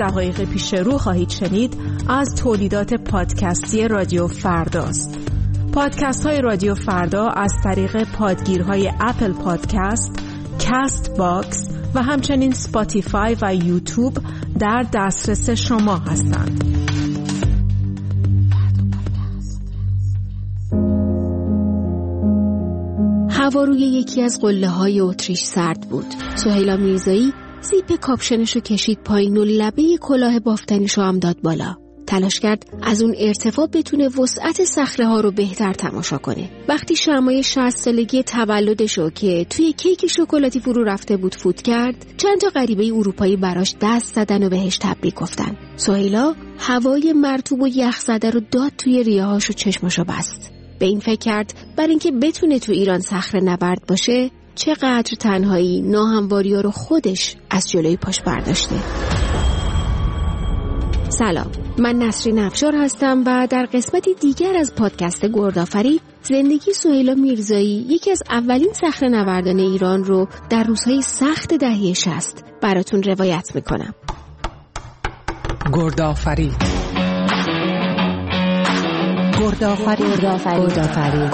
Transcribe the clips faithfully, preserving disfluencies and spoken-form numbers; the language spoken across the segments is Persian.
دقایق پیش رو خواهید شنید از تولیدات پادکستی رادیو فرداست. پادکست های رادیو فردا از طریق پادگیرهای اپل پادکست، کست باکس و همچنین سپاتیفای و یوتیوب در دسترس شما هستند. هوا روی یکی از قله‌های اتریش سرد بود. سهیلا میرزایی زیپ کاپشنشو کشید پایین و لبه کلاه بافتنیشو هم داد بالا. تلاش کرد از اون ارتفاع بتونه وسعت صخره‌ها رو بهتر تماشا کنه. وقتی شمعای شصت سالگی تولدشو که توی کیک شکلاتی فرو رفته بود فوت کرد، چند تا غریبه اروپایی براش دست زدن و بهش تبریک گفتن. سهیلا هوای مرطوب و یخزده رو داد توی ریه‌هاش و چشماشو بست. به این فکر کرد برای اینکه بتونه تو ایران صخره نورد باشه، چقدر تنهایی ناهمواری‌ها رو خودش از جلوی پاش برداشته. سلام، من نسرین افشار هستم و در قسمتی دیگر از پادکست گردآفرید زندگی سهیلا میرزایی، یکی از اولین صخره نوردان ایران رو در روزهای سخت دهه شصت براتون روایت میکنم. گردآفرید گردآفرید گردآفرید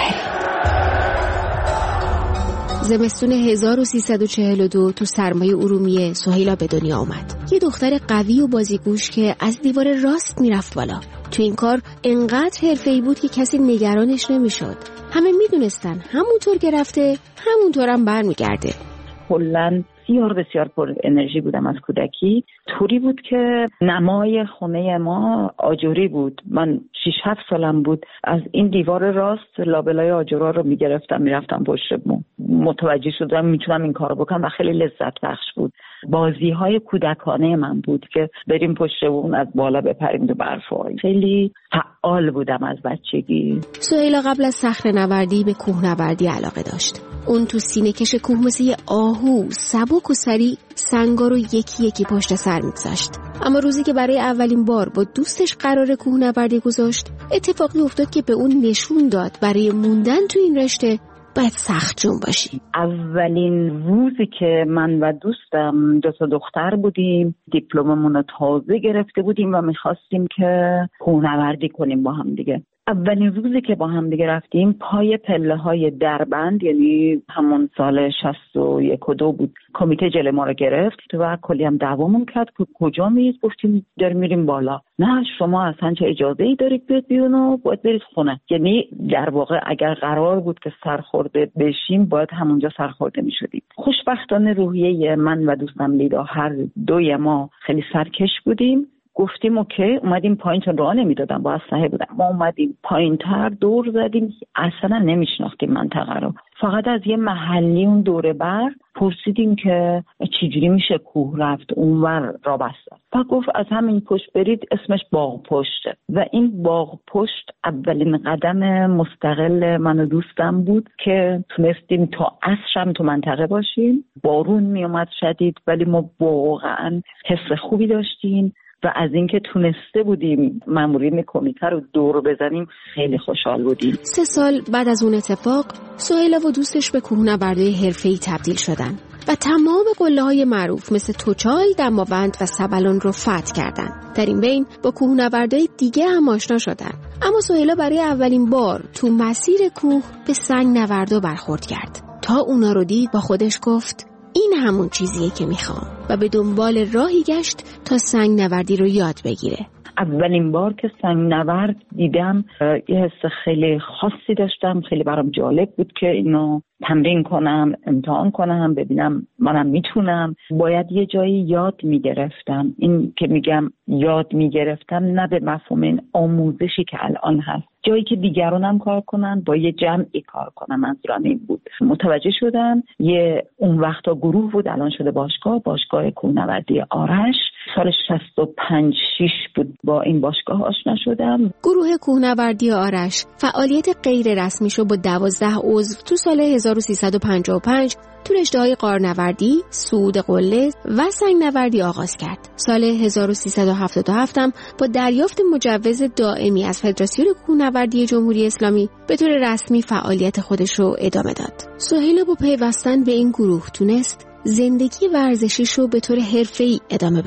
زمستون هزار و سیصد و چهل و دو تو سرمای ارومیه سهیلا به دنیا اومد. یه دختر قوی و بازیگوش که از دیوار راست میرفت بالا. تو این کار انقدر حرفه‌ای بود که کسی نگرانش نمیشد. همه میدونستن همونطور که رفته همونطور هم برمیگرده. کلاً بسیار بسیار پر انرژی بودم از کودکی. طوری بود که نمای خونه ما آجوری بود. من شش هفت سالم بود، از این دیوار راست لابلای آجورا رو میگرفتم میرفتم پشت بوم. متوجه شدم میتونم این کارو بکنم و خیلی لذت بخش بود. بازی های کودکانه من بود که بریم پشت بوم از بالا بپریم دو برفای. خیلی فعال بودم از بچگی. سهیلا قبل از صخره نوردی به کوهنوردی علاقه داشت. اون تو سینه کش کوه مثل یه آهو سبک و سریع سنگا رو یکی یکی پشت سر می‌گذاشت. اما روزی که برای اولین بار با دوستش قرار کوهنوردی گذاشت، اتفاقی افتاد که به اون نشون داد برای موندن تو این رشته باید سخت جون باشی. اولین روزی که من و دوستم دو تا دختر بودیم، دیپلممون رو تازه گرفته بودیم و می‌خواستیم که کوهنوردی کنیم با هم دیگه. اولین روزی که با هم دیگه رفتیم پای پله های دربند، یعنی همون سال شصت و یک و دو بود، کمیته جلوی ما رو گرفت و کلی هم دعوامون کرد که کجا میرید؟ گفتیم داریم میریم بالا. نه شما اصلا چه اجازه ای دارید بیاد بیرون و باید برید خونه. یعنی در واقع اگر قرار بود که سرخورده بشیم باید همونجا سرخورده میشدیم. خوشبختانه روحیه من و دوستم لیدا هر دوی ما خیلی سرکش بودیم. گفتیم اوکی، اومدیم پایین، چون راه نمیدادم با اسلحه بودم. ما اومدیم پایین تر دور زدیم، اصلا نمیشناختیم منطقه رو. فقط از یه محلی اون دوره بر پرسیدیم که چجوری میشه کوه رفت اونور را بسته. و گفت از همین پشت برید، اسمش باغ پشته. و این باغ پشت اولین قدم مستقل من و دوستم بود که تونستیم تا عصرم تو منطقه باشیم. بارون میومد شدید ولی ما واقعا حس خوبی داشتیم و از اینکه تونسته بودیم مامورین کمیته رو دور بزنیم خیلی خوشحال بودیم. سه سال بعد از اون اتفاق سهیلا و دوستش به کوهنوردی حرفه‌ای تبدیل شدن و تمام قله‌های معروف مثل توچال، دماوند و سبلون رو فتح کردن. در این بین با کوهنوردای دیگه هم آشنا شدن. اما سهیلا برای اولین بار تو مسیر کوه به سنگ نوردا برخورد کرد. تا اونا رو دید با خودش گفت این همون چیزیه که میخوام و به دنبال راهی گشت تا سنگ نوردی رو یاد بگیره. اولین بار که سنگ نورد دیدم یه حس خیلی خاصی داشتم. خیلی برام جالب بود که اینو تمرین کنم، امتحان کنم، ببینم منم میتونم. باید یه جایی یاد میگرفتم. این که میگم یاد میگرفتم نه به مفهوم این آموزشی که الان هست، جایی که دیگرانم کار کنن، با یه جمعی کار کنم. منظورم این بود. متوجه شدم یه اون وقتا گروه بود، الان شده باشگاه، باشگاه کوهنوردی آرش. سال شصت و پنج شش بود با این باشگاه آشنا شدم. گروه کوهنوردی آرش فعالیت غیر رسمیشو با دوازده عضو تو سال هزار و سیصد و پنجاه و پنج تو رشته‌های غارنوردی، صعود قله و سنگ نوردی آغاز کرد. سال هزار و سیصد و هفتاد و هفت هم با دریافت مجوز دائمی از فدراسیون کوهنوردی جمهوری اسلامی به طور رسمی فعالیت خودش رو ادامه داد. سهیلا با پیوستن به این گروه تونست زندگی ورزشیش رو به طور حرفه‌ای ادامه بده.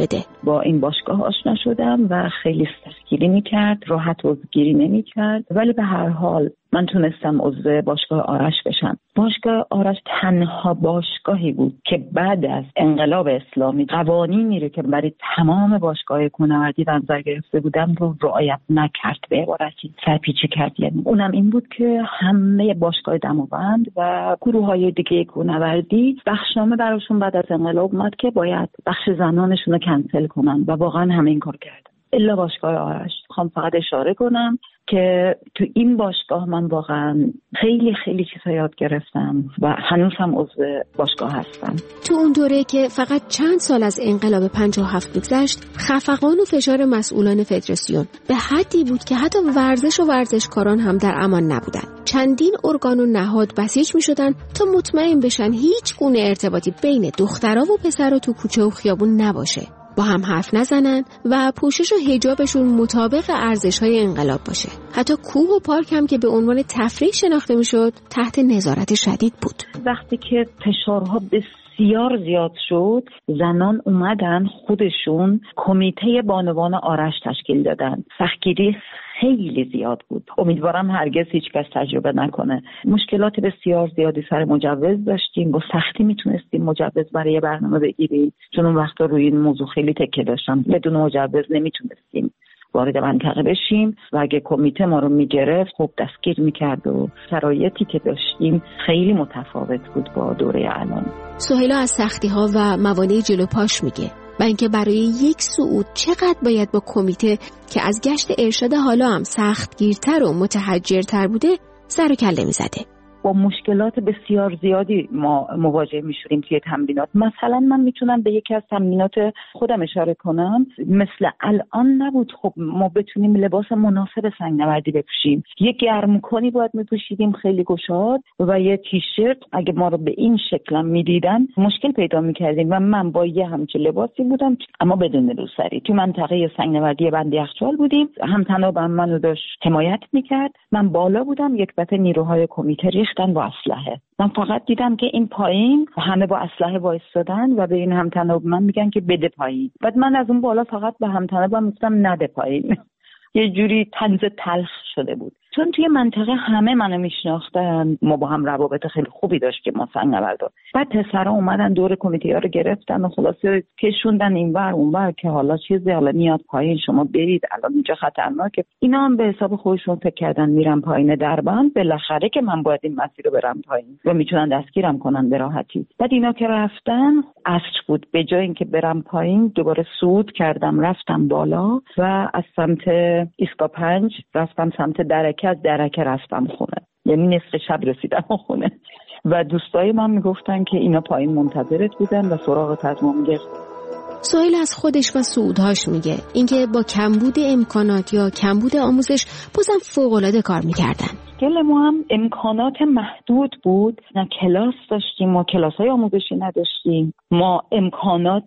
با این باشگاه آشنا شدم و خیلی سختگیری میکرد، راحت عضوگیری نمیکرد، ولی به هر حال من تونستم عضو باشگاه آرش بشم. باشگاه آرش تنها باشگاهی بود که بعد از انقلاب اسلامی قوانینی رو که برای تمام باشگاه کوهنوردی در نظر گرفته بودم رو رعایت نکرد، به عبارتی سرپیچی کرد. یعنی اونم این بود که همه باشگاه دماوند و گروه‌های دیگه کوهنوردی بخشنامه براشون بعد از انقلاب اومد که باید بخش زنانشون رو کنسل کنن و واقعا همه این کار کردن الا باشگاه آرش. میخوام فقط اشاره کنم که تو این باشگاه من واقعا خیلی خیلی چیزا یاد گرفتم و هنوز هم عضو باشگاه هستم. تو اون دوره که فقط چند سال از انقلاب پنجاه و هفت بگذشت، خفقان و فشار مسئولان فدراسیون به حدی بود که حتی ورزش و ورزشکاران هم در امان نبودن. چندین ارگان و نهاد بسیج می‌شدن تا مطمئن بشن هیچ گونه ارتباطی بین دخترها و پسرها تو کوچه و خیابون نباشه، با هم حرف نزنن و پوشش و حجابشون مطابق ارزش‌های انقلاب باشه. حتی کوه و پارک هم که به عنوان تفریح شناخته میشد تحت نظارت شدید بود. وقتی که فشارها بسیار زیاد شد، زنان اومدن خودشون کمیته بانوان آرش تشکیل دادن. سختگیری خیلی زیاد بود. امیدوارم هرگز هیچ کس تجربه نکنه. مشکلات بسیار زیادی سر مجوز داشتیم. با سختی میتونستیم مجوز برای برنامه بگیریم، چون اون وقتا روی این موضوع خیلی تکیه داشتم. بدون مجوز نمیتونستیم وارد منطقه بشیم و اگه کمیته ما رو میگرفت خب دستگیر میکرد و شرایطی که داشتیم خیلی متفاوت بود با دوره الان. سهیلا از سختی ها و موانع جلو پاش میگه و اینکه برای یک صعود چقدر باید با کمیته که از گشت ارشاد حالا هم سختگیرتر و متحجرتر بوده سر و کله میزده. با مشکلات بسیار زیادی ما مواجه میشوریم توی تمرینات. مثلا من میتونم به یکی از تمرینات خودم اشاره کنم. مثل الان نبود خب ما بتونیم لباس مناسب سنگ‌نوردی بپوشیم. یه گرمکنی باید میپوشیدیم خیلی گشاد و یه تیشرت. اگه ما رو به این شکل میدیدن مشکل پیدا میکردیم و من با یه همچین لباسی بودم اما بدون روسری. تو منطقه سنگ‌نوردی بند یخچال بودیم. هم‌تنابم منو داشت حمایت میکرد. من بالا بودم، یک دفعه نیروهای کمیته ریختن با اسلحه. من فقط دیدم که این پایین همه با اسلحه وایسادن و به این همتناب من میگن که بده پایین. بعد من از اون بالا فقط به همتنابم گفتم نده پایین. یه جوری طنز تلخ شده بود. چون توی منطقه همه منو میشناختن، ما با هم روابط خیلی خوبی داشتیم ما سنگنوردا. بعد پسرا اومدن دور کمیته ها رو گرفتن و خلاصه کشوندن اینور اونور که حالا چیزی حالا میاد پایین، شما برید الان اینجا خطرناکه. اینا هم به حساب خودشون فکر کردن میرم پایین دربند، بالاخره که من باید این مسیر رو برم پایین و میتونن دستگیرم کنن به راحتی. بعد اینا که رفتن عصر بود، به جای اینکه برم پایین دوباره صعود کردم رفتم بالا و از سمت ایسکا پنج رفتم سمت درکه، از درکه رفتم خونه. یعنی نصف شب رسیدم خونه و دوستای من میگفتن که اینا پایین منتظرت بودن و سراغت از ما میگرد. سهیل از خودش و صعودهاش میگه اینکه با کمبود امکانات یا کمبود آموزش بازم فوق‌العاده کار میکردن. گل ما هم امکانات محدود بود، نه کلاس داشتیم، ما کلاس‌های آموزشی نداشتیم، ما امکانات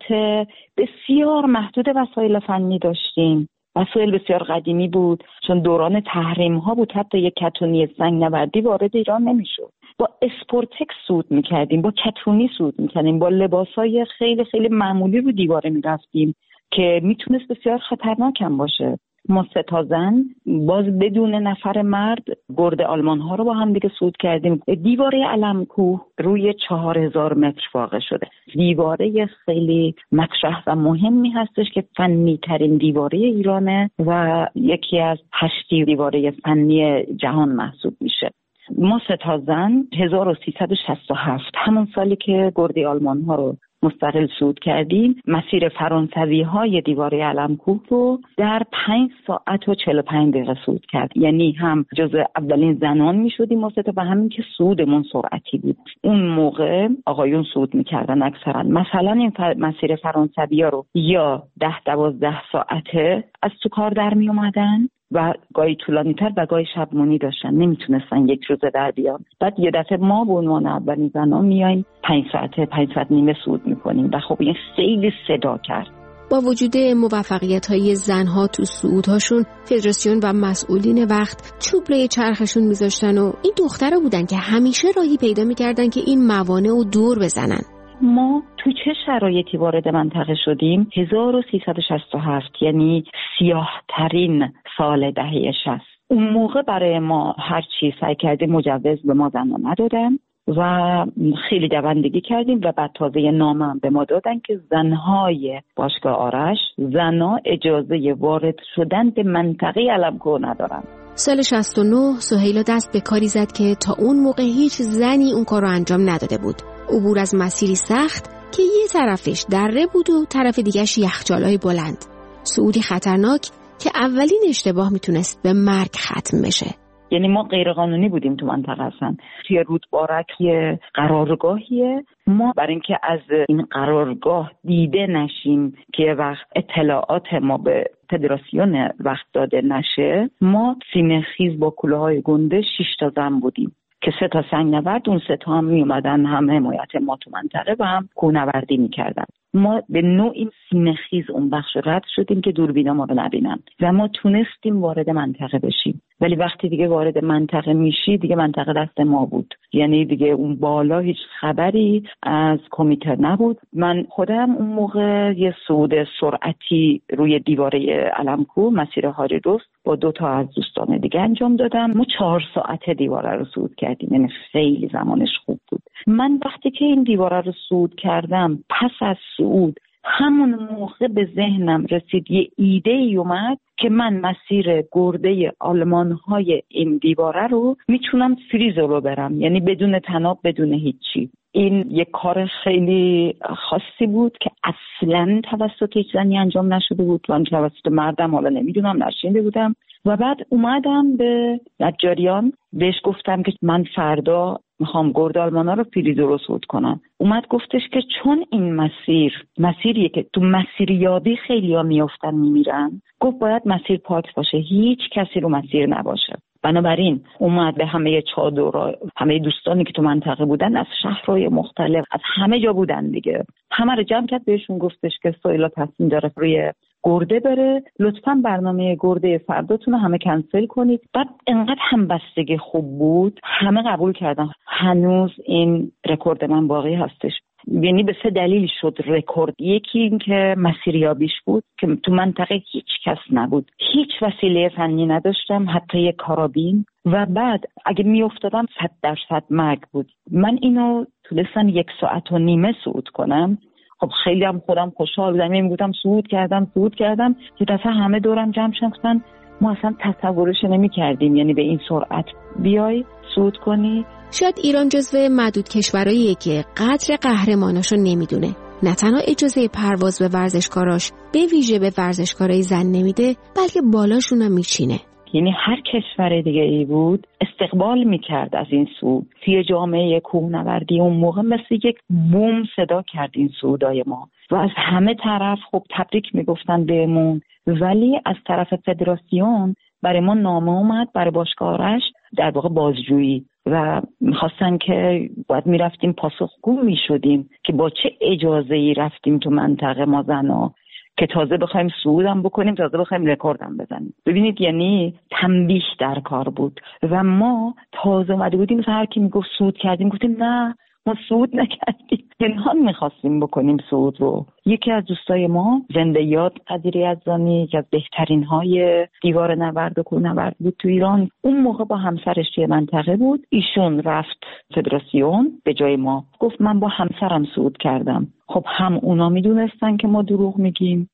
بسیار محدود وسایل فنی داشتیم. وسایل بسیار قدیمی بود، چون دوران تحریم ها بود، حتی یک کتونی سنگ‌نوردی وارد ایران نمیشد. با اسپورتکس صعود میکردیم، با کتونی صعود میکردیم، با لباسای خیلی خیلی معمولی رو دیواره میرفتیم که میتونست بسیار خطرناک هم باشه. ما سه تا زن باز بدون نفر مرد گرد آلمان ها رو با هم دیگه صعود کردیم. دیواره علم‌کوه روی چهار هزار متر واقع شده. دیواره خیلی مطرح و مهمی هستش که فنی ترین دیواره ایرانه و یکی از هشت دیواره فنی جهان محسوب میشه. ما سه تا زن هزار و سیصد و شصت و هفت همون سالی که گرد آلمان ها رو مستقل صعود کردیم، مسیر فرانسوی های دیواره علم‌کوه رو در پنج ساعت و چهل و پنج دقیقه صعود کرد. یعنی هم جزء اولین زنان می شدیم ما سه تا و همین که صعودمون سرعتی بود. اون موقع آقایون صعود میکردن اکثرا. مثلا این فر... مسیر فرانسوی ها رو یا ده دوازده ساعته از تو کار در می اومدن و گاهی طولانی تر و گاهی شبمونی داشتن، نمیتونستن یک روزه در بیان. بعد یه دفعه ما به عنوان اولین زنان میایم پنج ساعته پنج ساعت نیمه صعود میکنیم و خب این خیلی صدا کرد. با وجود موفقیت‌های زنها تو صعودهاشون، فدراسیون و مسئولین وقت چوب روی چرخشون میذاشتن و این دخترها بودن که همیشه راهی پیدا میکردن که این موانع رو دور بزنن. ما تو چه شرایطی وارد منطقه شدیم؟ هزار و سیصد و شصت و هفت، یعنی سیاه ترین سال دهه شصت. اون موقع برای ما هر چی سعی کردیم مجوز به ما زنها ندادن و خیلی دوندگی کردیم و بعد تازه نامه هم به ما دادن که زنهای باشگاه آرش، زنها اجازه وارد شدن به منطقه علمکو ندارن. سال شصت و نه سهیلا دست به کاری زد که تا اون موقع هیچ زنی اون کار رو انجام نداده بود. عبور از مسیری سخت که یه طرفش دره بود و طرف دیگه‌اش یخچالای بلند. صعودی خطرناک که اولین اشتباه میتونست به مرگ ختم بشه. یعنی ما غیر قانونی بودیم تو منطقه هستن. توی رودبارک یه قرارگاهیه. ما برای اینکه از این قرارگاه دیده نشیم که یه وقت اطلاعات ما به فدراسیون وقت داده نشه، ما سینه خیز با کلاهای گنده شش تا زن بودیم که سه تا سنگ نورد، اون سه تا هم می اومدن هم حمایت ما تو منطقه و هم کوهنوردی میکردن. ما به نوعی سینه‌خیز اون بخش رد شدیم که دوربینا ما رو نبینن و ما تونستیم وارد منطقه بشیم. ولی وقتی دیگه وارد منطقه میشی دیگه منطقه دست ما بود، یعنی دیگه اون بالا هیچ خبری از کمیته نبود. من خودم اون موقع یه صعود سرعتی روی دیواره علمکو مسیر هاری رست با دو تا از دوستان دیگه انجام دادم. ما چهار ساعته دیواره رو صعود کردیم، یعنی خیلی زمانش خوب بود. من وقتی که این دیواره رو صعود کردم، پس از صعود همون موقع به ذهنم رسید یه ایده ای اومد که من مسیر گرده آلمان‌های این دیواره رو میتونم فریزو رو برم، یعنی بدون تناب، بدون هیچی. این یک کار خیلی خاصی بود که اصلاً توسط هیچ زنی انجام نشده بود. من توسط مردم حالا نمیدونم، نشینده بودم. و بعد اومدم به نجاریان بهش گفتم که من فردا میخوام گرد آلمانا رو فریزو رو صعود کنم. اومد گفتش که چون این مسیر مسیریه که تو مسیریابی خیلی ها میافتن میمیرن، گفت باید مسیر پاک باشه، هیچ کسی رو مسیر نباشه. بنابراین اومد به همه چادرها، همه دوستانی که تو منطقه بودن از شهرهای مختلف، از همه جا بودن دیگه، همه رو جمع کرد. بهشون گفتش که سهیلا تصمیم داره روی گرده بره، لطفاً برنامه گرده فرداتون رو همه کنسل کنید. بعد انقدر همبستگی خوب بود، همه قبول کردن. هنوز این رکورد من باقی هستش. یعنی به سه دلیل شد رکورد. یکی این که مسیریابیش بود که تو منطقه هیچ کس نبود، هیچ وسیله فنی نداشتم، حتی یک کارابین. و بعد اگه می افتادم صد درصد مرگ بود. من اینو تونستم یک ساعت و نیمه صعود کنم. خب خیلی هم خودم خوشحال بودم، میگفتم صعود کردم صعود کردم یه دفعه همه دورم جمع شدن. ما اصلا تصورش نمی کردیم یعنی به این سرعت بیای صعود کنی. شاید ایران جزو معدود کشوراییه که قدر قهرماناشو نمیدونه. نه تنها اجازه پرواز به ورزشکاراش به ویژه به ورزشکارای زن نمیده، بلکه بالاشون هم میچینه. یعنی هر کشور دیگه ای بود استقبال میکرد از این صعود. توی جامعه کوهنوردی اون موقع مثل یک بوم صدا کرد این صعودای ما و از همه طرف خب تبریک میگفتن بهمون. ولی از طرف فدراسیون برای ما نامه اومد، برای باشگاه آرش در واقع بازجویی، و میخواستن که باید میرفتیم پاسخگو میشدیم که با چه اجازه‌ای رفتیم تو منطقه ما زنا که تازه بخوایم صعودم بکنیم، تازه بخوایم رکوردم بزنیم. ببینید یعنی تنبیه در کار بود و ما تازه اومده بودیم، مثلا هر کی میگفت صعود کردیم گفتیم نه ما صعود نکردیم، پنهان میخواستیم بکنیم صعود رو. یکی از دوستای ما زنده یاد قدیری یزدانی، یکی از بهترین های دیوار نورد و کوهنورد بود تو ایران، اون موقع با همسرش توی منطقه بود. ایشون رفت فدراسیون به جای ما، گفت من با همسرم صعود کردم. خب هم اونا میدونستن که ما دروغ میگیم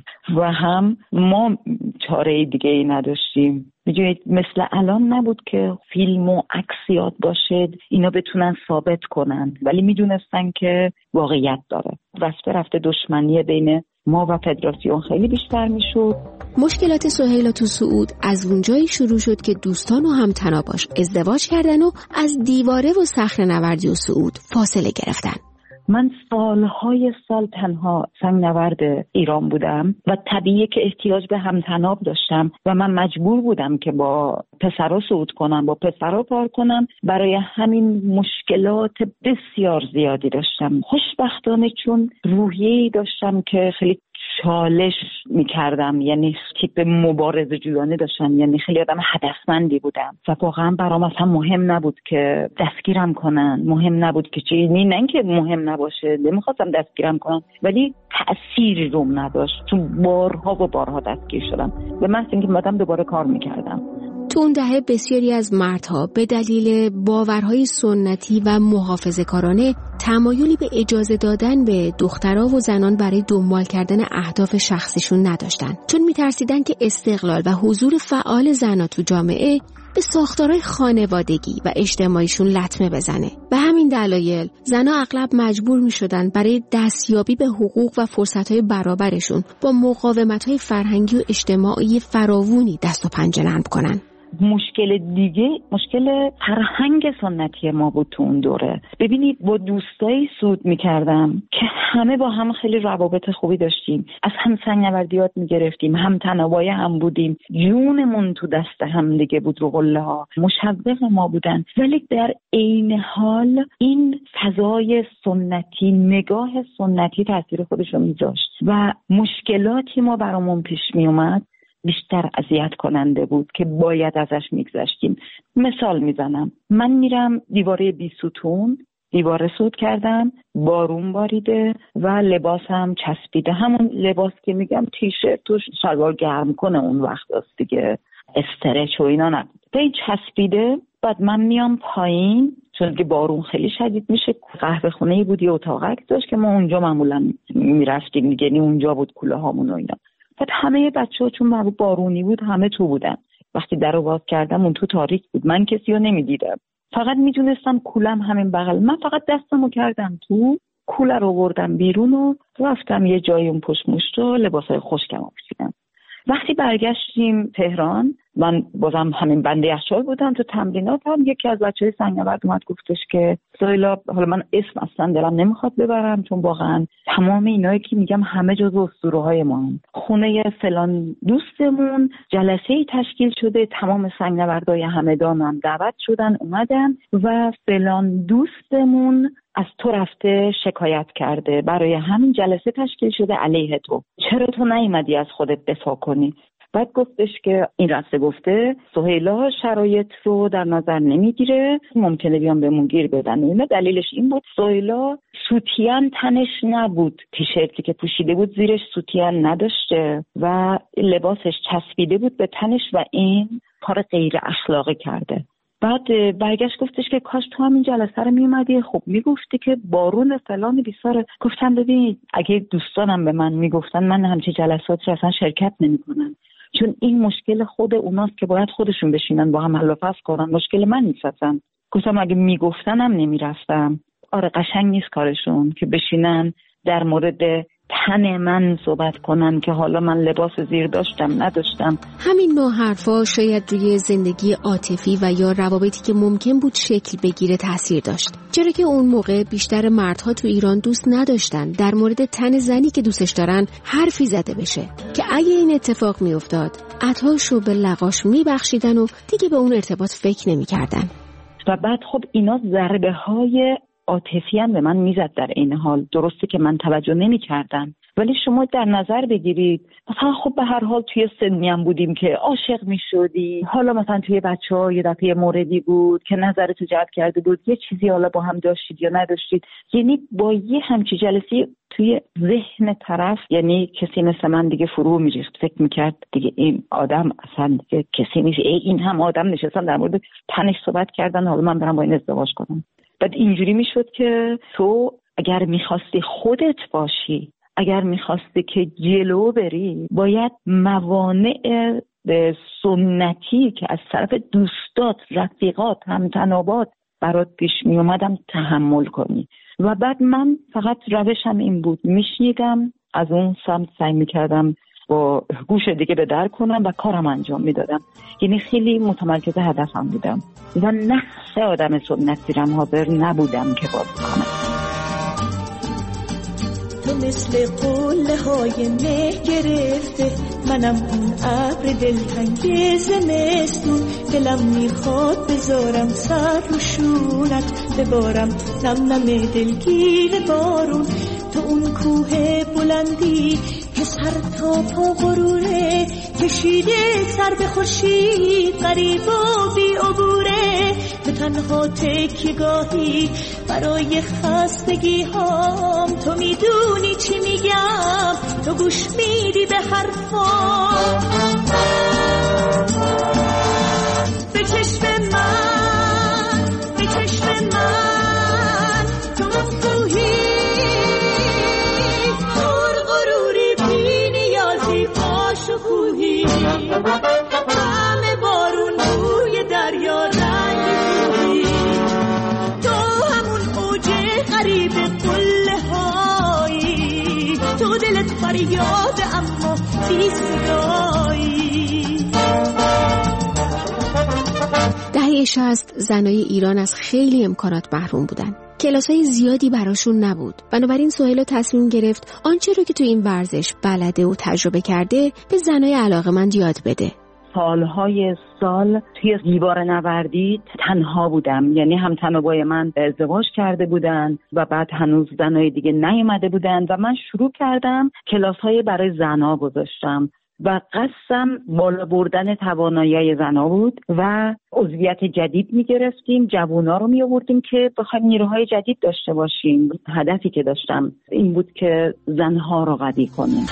و هم ما چاره دیگه ای نداشتیم. میدونید مثل الان نبود که فیلم و عکس یاد باشه اینا بتونن ثابت کنن، ولی میدونستن که واقعیت داره. رفته رفته دشمنی بین ما و فدراسیون خیلی بیشتر میشد. مشکلات سهیلا تو صعود از اونجایی شروع شد که دوستان و همتناباش ازدواج کردن و از دیواره و صخره‌نوردی و صعود فاصله گرفتن. من سالهای سال تنها سنگ نورد ایران بودم و طبیعیه که احتیاج به همتناب داشتم و من مجبور بودم که با پسرا صعود کنم، با پسرا کار کنم. برای همین مشکلات بسیار زیادی داشتم. خوشبختانه چون روحیه‌ای داشتم که خیلی چالش میکردم، یعنی تیپ مبارزه جویانه داشتم، یعنی خیلی آدم هدفمندی بودم و واقعا برام اصلا مهم نبود که دستگیرم کنن، مهم نبود که چی، نه اینکه مهم نباشه، نمیخواستم دستگیرم کنن ولی تأثیری روم نداشت، چون بارها و بارها دستگیر شدم و من اینکه بعدم دوباره کار میکردم. تو اون دهه بسیاری از مردها به دلیل باورهای سنتی و محافظه‌کارانه تمایلی به اجازه دادن به دخترها و زنان برای دنبال کردن اهداف شخصیشون نداشتن، چون میترسیدن که استقلال و حضور فعال زنها تو جامعه به ساختارهای خانوادگی و اجتماعیشون لطمه بزنه. به همین دلایل زنها اغلب مجبور میشدن برای دستیابی به حقوق و فرصتهای برابرشون با مقاومت‌های فرهنگی و اجتماعی فراوونی دست و پنجه نرم کنن. مشکل دیگه مشکل فرهنگ سنتی ما بود تو اون دوره. ببینید با دوستایی سود میکردم که همه با هم خیلی روابط خوبی داشتیم، از هم سنگ‌نوردیات میگرفتیم، هم تنابای هم بودیم، جونمون تو دست هم دیگه بود، رو قله ها مشوق ما بودن، ولی در عین حال این فضای سنتی، نگاه سنتی تاثیر خودش رو میذاشت و مشکلاتی ما برامون پیش میومد بیشتر اذیت کننده بود که باید ازش میگذشتیم. مثال میزنم، من میرم دیواره بی ستون، دیواره سود کردم، بارون باریده و لباسم چسبیده، همون لباس که میگم تیشرت و شلوار گرم کنه اون وقت است دیگه، استرچ و اینا نبود، این چسبیده. بعد من میام پایین، چون که بارون خیلی شدید میشه، قهوه خونه‌ای بود، یه اتاقک داشت که ما اونجا معمولا میرفتیم دیگه، یعنی اونجا بود کوله هامون و اینا. بعد همه بچه‌ها چون بارونی بود همه تو بودن. وقتی درو باز کردم اون تو تاریک بود، من کسی رو نمیدیدم، فقط میدونستم کولم همین بغل. من فقط دستمو کردم تو کوله رو بردم بیرون و رفتم یه جایی اون پشت مشت و لباسای خشکم پوشیدم. وقتی برگشتیم تهران، من بازم همین بنده یخچال بودم، تو تمریناتم یکی از بچه‌های سنگ‌نورد اومد گفتش که سهیلا، حالا من اسم اصلا دلم نمیخواد ببرم چون واقعا تمام اینایی که میگم همه جزو اسطوره‌های ما هم. خونه فلان دوستمون جلسه‌ای تشکیل شده، تمام سنگ‌نوردای همدان هم دعوت شدن اومدن و فلان دوستمون از تو رفته شکایت کرده، برای همین جلسه تشکیل شده علیه تو، چرا تو نیومدی از خودت دفاع کنی؟ بعد گفتش که این راسته گفته سهیلا شرایط رو در نظر نمیگیره، ممکنه بیان بهمون گیر بدن. اینا دلیلش این بود سهیلا سوتیان تنش نبود، تیشرتی که پوشیده بود زیرش سوتیان نداشته و لباسش چسبیده بود به تنش و این کار غیر اخلاقی کرده. بعد برگشت گفتش که کاش تو همین جلسه رو میومدی، خب میگفتی که بارون فلان بیساره. گفتم ببین اگه دوستانم به من میگفتن من همچین جلساتی اصلا شرکت نمیکنم، چون این مشکل خود اوناست که باید خودشون بشینن با هم حل و فصل کنن، مشکل من نیستن. گفتم اگه میگفتنم نمیرفتم. آره قشنگ نیست کارشون که بشینن در مورد تن من صحبت کنن که حالا من لباس زیر داشتم نداشتم. همین نوع حرفا شاید روی زندگی عاطفی و یا روابطی که ممکن بود شکل بگیره تاثیر داشت، چرا که اون موقع بیشتر مردها تو ایران دوست نداشتن در مورد تن زنی که دوستش دارن حرفی زده بشه که اگه این اتفاق میافتاد عطاشو به لقاش میبخشیدن و دیگه به اون ارتباط فکر نمیکردن. و بعد خب اینا ضربه های عاطفی هم به من میزد در این حال، درسته که من توجه نمی کردم، ولی شما در نظر بگیرید مثلا خب به هر حال توی سنی هم بودیم که عاشق می شدی، حالا مثلا توی بچه ها یه دفعه موردی بود که نظرتو جلب کرده بود، یه چیزی حالا با هم داشتید یا نداشتید، یعنی با یه همچی جلسی توی ذهن طرف، یعنی کسی مثل من دیگه فرو می ریخت، فکر می کرد دیگه این آدم اصلا دیگه کسی نیست، این هم آدم نشستن در مورد تنش صحبت کردن، حالا من برم با این ازدواج کنم. بعد اینجوری میشد که تو اگر میخواستی خودت باشی، اگر میخواستی که جلو بری، باید موانع به سنتی که از طرف دوستات، رفیقات، همتنابات برات پیش میومدم تحمل کنی. و بعد من فقط روشم این بود، میشنیدم، از اون سمت سعی میکردم با گوش دیگه به در کنم و کارم انجام میدادم، یعنی خیلی متمرکز هدفم بودم و نقص آدم سنتی رم حاضر نبودم که باز کنم. تو مثل قله های مه گرفته، منم اون ابر دلتنگ زمستون، دلم میخواد بذارم سر رو شونت، ببارم نم نم دلگیر بارون، تو اون کوه بلندی که سر تا پا غروره، کشیده سر به خورشید، غریب و بی عبوره. به تنها تکیه‌گاهی برای خستگی هام، تو میدونی چی میگم، تو گوش میدی به حرفام. به چشم من، به چشم من، تو کوهی پر غروری، بی نیازی، باشکوهی، همه بارون روی دریا رنگ کوهی. تو همون اوج غریب قله هایی، تو دلت فریاد اما بی صدایی. دهه شصت زنای ایران از خیلی امکانات محروم بودن. کلاسای زیادی براشون نبود. بنابراین سهیلا تصمیم گرفت آنچه رو که تو این ورزش بلده و تجربه کرده به زنای علاقه‌مند یاد بده. سالهای سال توی دیوار نوردی تنها بودم، یعنی هم‌تنابای من ازدواج کرده بودن و بعد هنوز زنای دیگه نیومده بودن و من شروع کردم کلاس‌های برای زن‌ها گذاشتم و قصدم بالا بردن توانایی زن‌ها بود و عضویت جدید می‌گرفتیم، جوونا رو می‌آوردیم که بخوایم نیروهای جدید داشته باشیم. هدفی که داشتم این بود که زن‌ها رو قوی کنیم.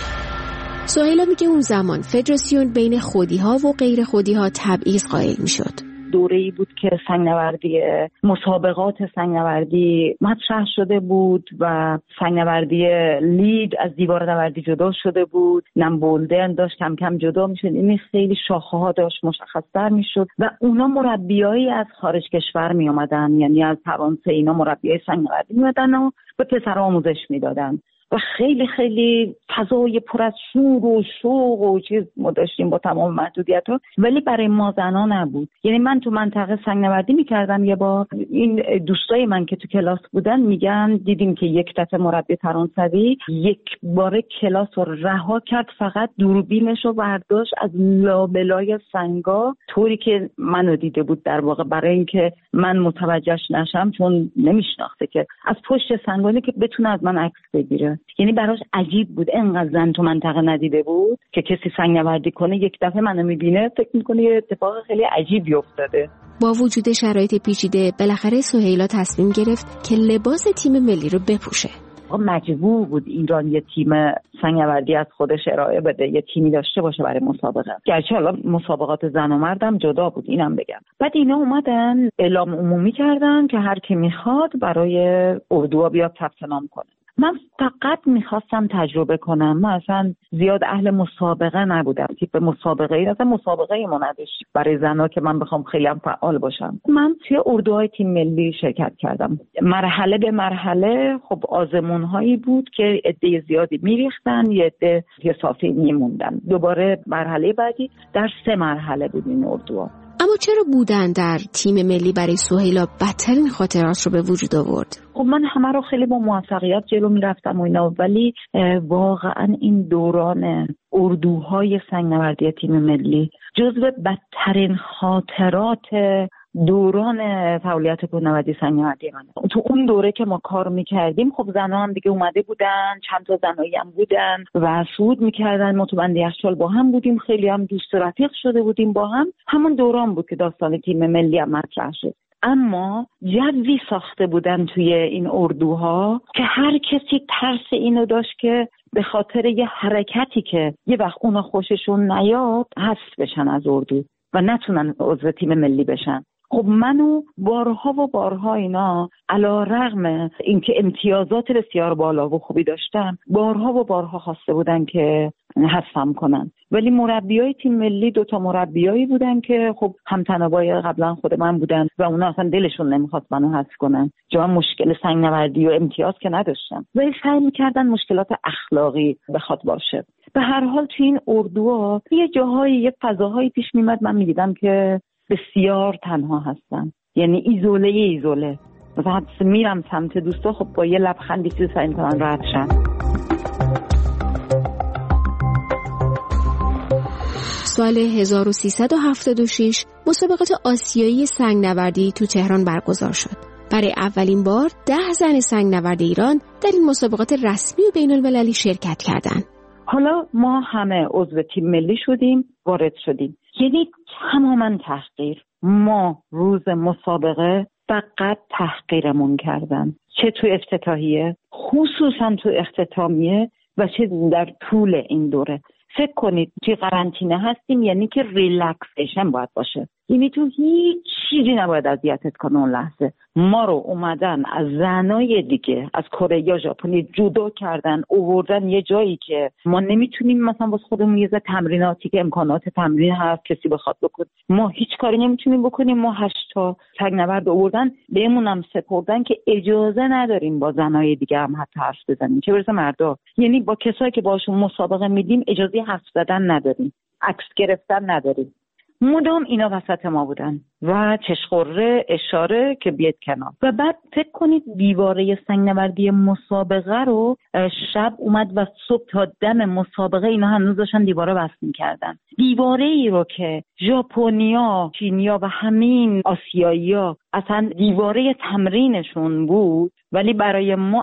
سهیلا میگه اون زمان فدراسیون بین خودی‌ها و غیر خودی‌ها تبعیض قائل می‌شد. دوره‌ای بود که سنگ‌نوردی، مسابقات سنگ‌نوردی مطرح شده بود و سنگ‌نوردی لید از دیوار نوردی جدا شده بود، نم بولدن داشت کم کم جدا می‌شد، این خیلی شاخه‌ها داشت مشخص‌تر می‌شد و اونا مربیایی از خارج کشور می‌آمدن، یعنی از فرانسه اینا مربیای سنگ‌نوردی می‌آمدن و به پسرها آموزش می‌دادن و خیلی خیلی فضای پر از شور و شوق و چیز ما داشتیم با تمام محدودیت‌ها، ولی برای ما زنا نبود. یعنی من تو منطقه سنگ‌نوردی می‌کردم یه بار، این دوستای من که تو کلاس بودن میگن دیدیم که یک دفعه مربی فرانسوی یک باره کلاس رو رها کرد، فقط دوربینش رو برداشت از لابلای سنگا، طوری که منو دیده بود در واقع، برای اینکه من متوجهش نشم چون نمیشناخته، که از پشت سنگانی که بتونه از من عکس بگیره. یعنی براش عجیب بود، انقدر زن تو منطقه ندیده بود که کسی سنگ‌نوردی کنه یک دفعه منو میبینه فکر میکنه یه اتفاق خیلی عجیبی افتاده. با وجود شرایط پیچیده بالاخره سهیلا تصمیم گرفت که لباس تیم ملی رو بپوشه. مجبور بود ایران یه تیم سنگ‌نوردی از خودش ارائه بده، یه تیمی داشته باشه برای مسابقه. گرچه حالا مسابقات زن و مردم جدا بود، اینم بگم. بعد اینا اومدن اعلام عمومی کردن که هر کی میخواد برای اردوها بیاد ثبت نام کنه. من فقط میخواستم تجربه کنم، من اصلا زیاد اهل مسابقه نبودم، تیپ مسابقه ای اصلا مسابقه ای ما نداشت برای زنها که من بخوام خیلی هم فعال باشم. من توی اردوهای تیم ملی شرکت کردم، مرحله به مرحله. خب آزمونهایی بود که عده زیادی میریختن، یه عده یه صافی میموندن. دوباره مرحله بعدی در سه مرحله بود این اردوها. اما چرا بودن در تیم ملی برای سهیلا بدترین خاطرات رو به وجود آورد؟ خب من همه رو خیلی با موفقیت جلو میرفتم و اینا، ولی واقعا این دوران اردوهای سنگ‌نوردی تیم ملی جزو بدترین خاطرات دوران فعالیت کوهنوردی سنگ‌نوردی من. تو اون دوره که ما کار میکردیم خب زنها هم دیگه اومده بودن، چند تا زنایی هم بودن و صعود میکردن، ما تو بند یخچال با هم بودیم، خیلی هم دوست رفیق شده بودیم با هم. همون دوران بود که داستان تیم ملی هم مطرح شد. اما جوی ساخته بودن توی این اردوها که هر کسی ترس اینو داشت که به خاطر یه حرکتی که یه وقت اونا خوششون نیاد حذف بشن از اردو و نتونن عضو تیم ملی بشن. خب منو بارها و بارها اینا علی رغم اینکه امتیازات بسیار بالا و خوبی داشتم، بارها و بارها خواسته بودن که حذفم کنن، ولی مربیای تیم ملی دوتا مربیایی بودن که خب هم‌تنابای قبلا خود من بودن و اونا اصلا دلشون نمیخواست منو حذف کنن. جا مشکل سنگ‌نوردی و امتیاز که نداشتم، ولی سعی میکردن مشکلات اخلاقی بخواد باشه. به هر حال تو این اردوها یه جاهایی یه فضاهایی پیش میمد من میدیدم که بسیار تنها هستم، یعنی ایزوله ایزوله. مثلا میرم سمت دوستا، خب با یه لبخندی چیزی سعی میکنن رد شن. سال هزار و سیصد و هفتاد و شش مسابقات آسیایی سنگ‌نوردی تو تهران برگزار شد. برای اولین بار ده زن سنگ‌نورد ایران در این مسابقات رسمی و بین‌المللی شرکت کردند. حالا ما همه عضو تیم ملی شدیم، وارد شدیم. یعنی تماما تحقیر. ما روز مسابقه فقط تحقیرمون کردن، چه تو افتتاحیه، خصوصا تو اختتامیه و چه در طول این دوره. فکر کنید توی قرنطینه هستیم، یعنی که ریلکسیشن باید باشه، یعنی تو هیچ چیزی نباید اذیتت کنه اون لحظه. ما رو اومدن از زنای دیگه، از کره یا ژاپنی جدا کردن، آوردن یه جایی که ما نمیتونیم مثلا واسه خودمون یه تمریناتی که امکانات تمرین هست کسی بخواد بکنه، ما هیچ کاری نمیتونیم بکنیم. ما هشتا تگنورد آوردن بهمون هم سپردن که اجازه نداریم با زنای دیگه هم حتی حرف بزنیم، چه برسه مردا. یعنی با کسایی که باشون مسابقه میدیم اجازه حرف زدن نداریم، عکس گرفتن نداریم. مدام اینا وسط ما بودن و چشخوره اشاره که بیاد کنار. و بعد فکر کنید دیواره سنگ‌نوردی مسابقه رو شب اومد و صبح تا دم مسابقه اینا هنوز داشتن دیواره بس می‌کردن. دیواره ای رو که ژاپنیا، چینیا و همین آسیایی‌ها اصلا دیواره تمرینشون بود، ولی برای ما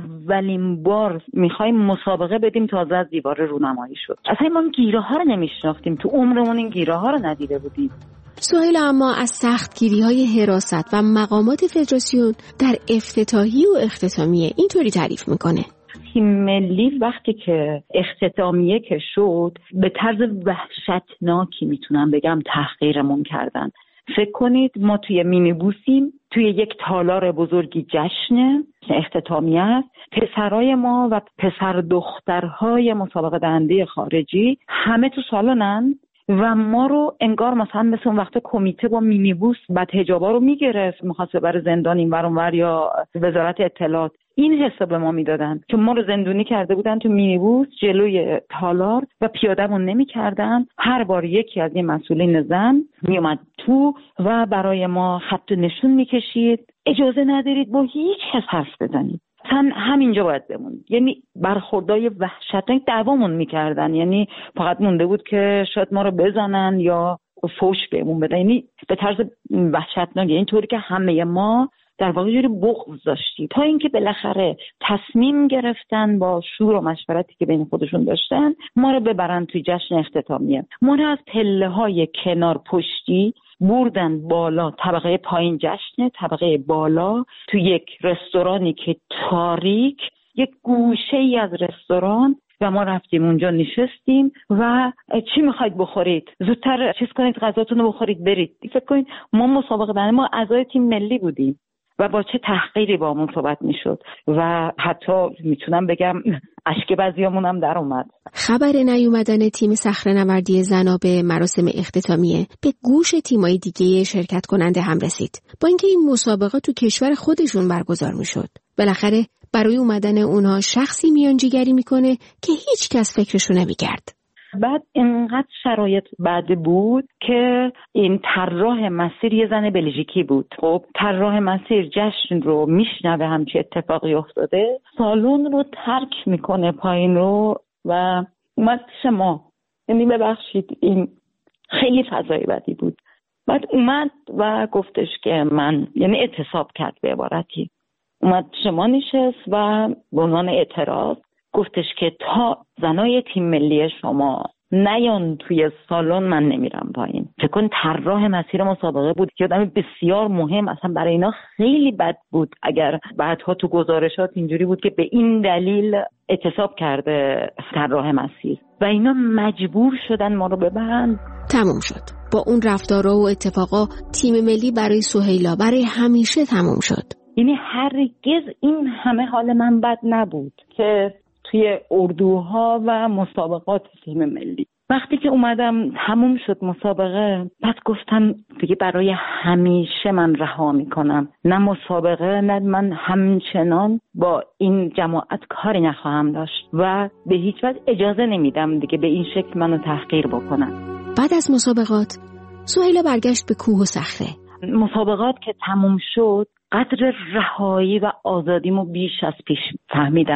اولین بار میخوایم مسابقه بدیم تازه از دیوار رونمایی شد. اصلا ما گیره ها رو نمیشناختیم، تو عمرمون این گیره ها رو ندیده بودیم. سهیل اما از سختگیری های حراست و مقامات فدراسیون در افتتاحی و اختتامیه اینطوری تعریف میکنه: تیم ملی وقتی که اختتامیه که شد به طرز وحشتناکی میتونم بگم تحقیرمون کردن. فکر کنید ما توی مینیبوسیم، توی یک تالار بزرگی جشن اختتامیه است، پسرای ما و پسر دخترهای مسابقه دهنده خارجی همه تو سالنن و ما رو انگار مثلا مثل اون وقت کمیته با مینیبوس بعد حجابا رو میگرفت میخواست ببره زندان این ور اون ور یا وزارت اطلاعات، این حساب به ما میدادن که ما رو زندونی کرده بودن تو مینیبوس جلوی تالار و پیاده‌مون نمی‌کردن. هر بار یکی از این مسئولین زن میومد تو و برای ما خط نشون میکشید، اجازه ندارید با هیچ کس حرف بزنید، مثلا همینجا باید بمونید. یعنی برخوردای وحشتناک دعوامون میکردن، یعنی فقط مونده بود که شاید ما رو بزنن یا فوش بهمون بدن، یعنی به طرز وحشتناک، یعنی طوری که همه ما در واقع جوری بغض داشتیم، تا اینکه بالاخره تصمیم گرفتن با شور و مشورتی که بین خودشون داشتن ما رو ببرن توی جشن اختتامیه. ما رو از پله‌های کنار پشتی بردن بالا، طبقه پایین جشن، طبقه بالا تو یک رستورانی که تاریک، یک گوشه ای از رستوران، و ما رفتیم اونجا نشستیم و چی میخواید بخورید؟ زودتر چیز کنید، غذاتون رو بخورید برید. فکر کنید ما مسابقه دهنده، ما اعضای تیم ملی بودیم و با چه تحقیری با همون صحبت میشد و حتی میتونم بگم اشک بعضیامون هم در اومد. خبر نیومدن تیم صخره‌نوردی زنا به مراسم اختتامیه به گوش تیمای دیگه شرکت کننده هم رسید، با اینکه این مسابقه تو کشور خودشون برگزار میشد. بالاخره برای اومدن اونها شخصی میانجیگری میکنه که هیچ کس فکرشو نمیکرد. بعد اینقدر شرایط بد بود که این طراح مسیر یه زن بلژیکی بود. خب طراح مسیر جشن رو میشنوه همچی اتفاقی افتاده، سالن رو ترک میکنه پایین رو و اومد پیش ما. یعنی ببخشید این خیلی فضای بدی بود. بعد اومد و گفتش که من، یعنی اعتصاب کرد به عبارتی، اومد پیش ما نشست و به عنوان اعتراض گفتش که تا زنای تیم ملی شما نیان توی سالن من نمیرم پایین. فکر کن طراح مسیر مسابقه بود که آدم بسیار مهم، اصلا برای اینا خیلی بد بود اگر بعدها تو گزارشات اینجوری بود که به این دلیل اعتصاب کرده طراح مسیر و اینا مجبور شدن ما رو ببرن. تموم شد. با اون رفتارها و اتفاقا تیم ملی برای سهیلا برای همیشه تموم شد. یعنی هرگز این همه حال من بد نبود که توی اردوها و مسابقات تیم ملی. وقتی که اومدم تموم شد مسابقه، بعد گفتم دیگه برای همیشه من رها میکنم، نه مسابقه نه من همچنان با این جماعت کاری نخواهم داشت و به هیچ وجه اجازه نمیدم دیگه به این شکل منو تحقیر بکنن. بعد از مسابقات سهیلا برگشت به کوه و صخره. مسابقات که تموم شد قدر رهایی و آزادیمو بیش از پیش فهمیدم.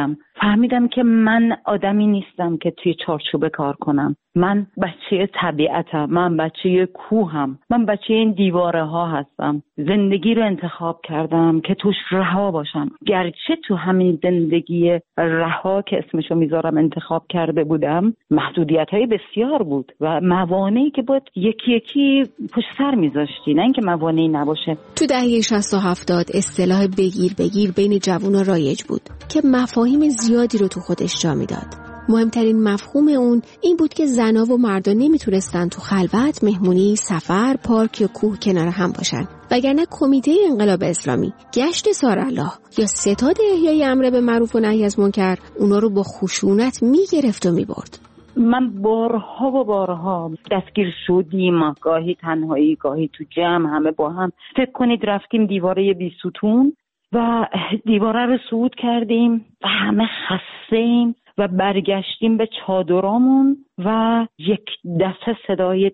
فهمیدم که من آدمی نیستم که توی چارچوبه کار کنم. من بچه طبیعتم، من بچه کوهم، من بچه این دیواره ها هستم. زندگی رو انتخاب کردم که توش رها باشم. گرچه تو همین زندگی رها که اسمشو میذارم انتخاب کرده بودم، محدودیت های بسیار بود و موانعی که باید یکی یکی پشت سر میذاشتی، نه اینکه موانعی نباشه. تو دهه شصت و هفتاد اصطلاح بگیر بگیر بین جوونا رایج بود که مفاهیم زیادی رو تو خودش جا میداد. مهمترین مفهوم اون این بود که زنا و مردا نمیتونستن تو خلوت، مهمونی، سفر، پارک یا کوه کنار هم باشن، وگرنه کمیته انقلاب اسلامی، گشت سارالله یا ستاد احیای امر به معروف و نهی از منکر اونا رو با خشونت میگرفت و میبرد. من بارها و بارها دستگیر شدیم، گاهی تنهایی، گاهی تو جمع، همه با هم. فکر کنید رفتیم دیواره بی ستون و دیواره رو صعود کردیم و همه خسته‌ایم و برگشتیم به چادرامون و یک دفعه صدای